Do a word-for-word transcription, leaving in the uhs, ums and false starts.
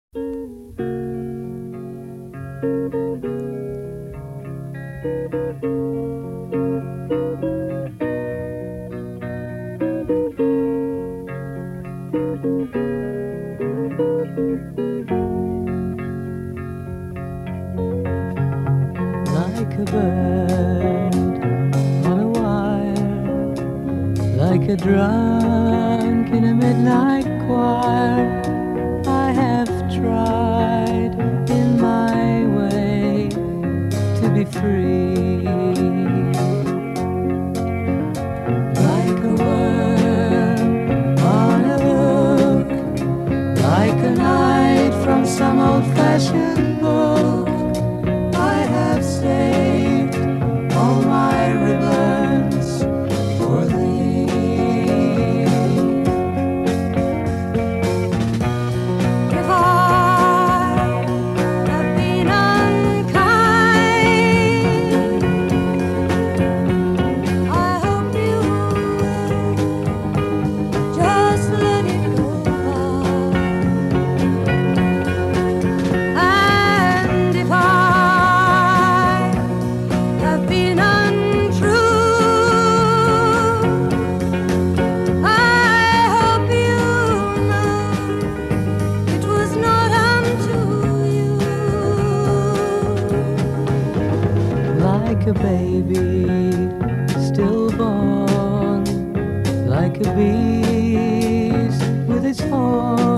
Like a bird on a wire, like a drunk in a midnight choir, I have tried in my way to be free. Like a worm on a hook, like a knight from some old-fashioned book, I have saved all my ribbons for thee. If I have been unkind, I hope you will just let it go by. And if I have been untrue, I hope you know it was not unto you. Like a baby stillborn, like a beast with its horn.